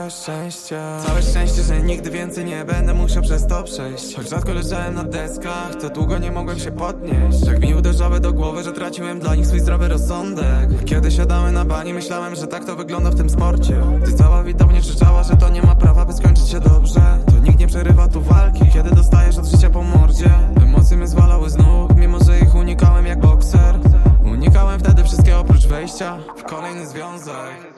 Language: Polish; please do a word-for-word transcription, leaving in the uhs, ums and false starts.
całe szczęście. Całe szczęście, że nigdy więcej nie będę musiał przez to przejść. Choć rzadko leżałem na deskach, to długo nie mogłem się podnieść. Tak mi uderzały do głowy, że traciłem dla nich swój zdrowy rozsądek. Kiedy siadałem na bani, myślałem, że tak to wygląda w tym sporcie. Gdy cała widownia krzyczała, że to nie ma prawa, by skończyć się dobrze, to nikt nie przerywa tu walki, kiedy dostajesz od życia po mordzie. Emocje mnie zwalały z nóg, mimo że ich unikałem jak bokser. Unikałem wtedy wszystkiego oprócz wejścia w kolejny związek.